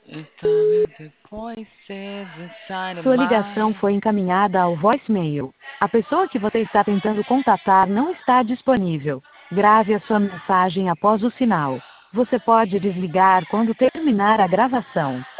Sua ligação foi encaminhada ao voicemail. A pessoa que você está tentando contatar não está disponível. Grave a sua mensagem após o sinal. Você pode desligar quando terminar a gravação.